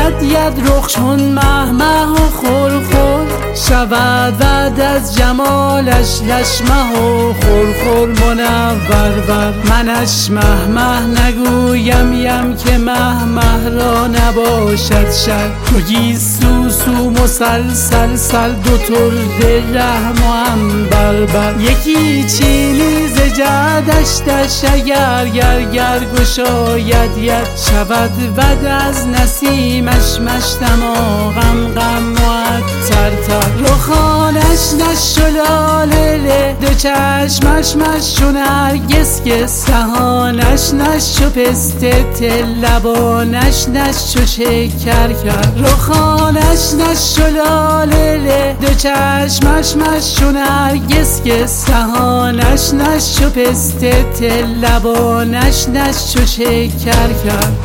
ید رخ چون مه و خور شود بعد از جمالش لشمه و خور منور منش مه نگویم یم که مه را نباشد شر توگی سو مسلسل دو ترد رحم و عنبر یکی چینی ز جدشتش اگر گر گشاید ید شود بد از نسیمش دماغم معطر رخانش نشلاله دو چشمش چون نرگس که سهانش چو پسته لبانش چو شکر کرد رخانش نشلاله دو چشمش چون نرگس که سهانش چو پسته لبانش چو شکر کرد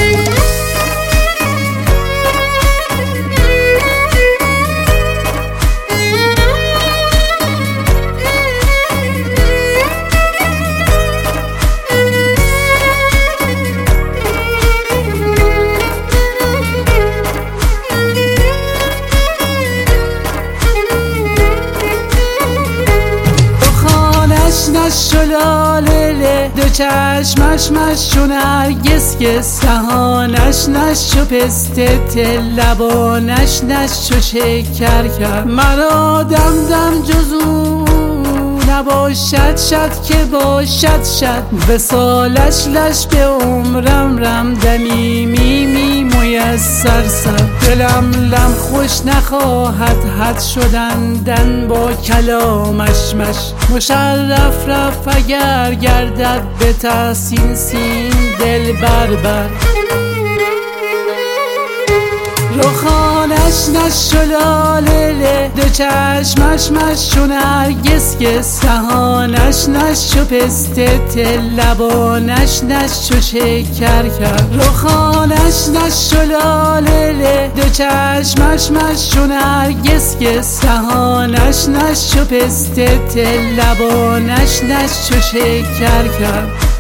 نشلاله دو چشمش چون نرگس که سهانش چو پسته لبانش چو شکر کرد مرا دم جزو نباشد که باشد وصالش به عمرم دمی میسر دلم لم خوش نخواهد حد شدندن با کلامش مشرف اگر گردد به تحسین سین دل بر رخانش نشلاله دو چشمش چون نرگس که سهانش چو پسته لبانش چو شکر کرد رخانش نشلاله دو چشمش چون نرگس که سهانش چو پسته لبانش چو شکر کرد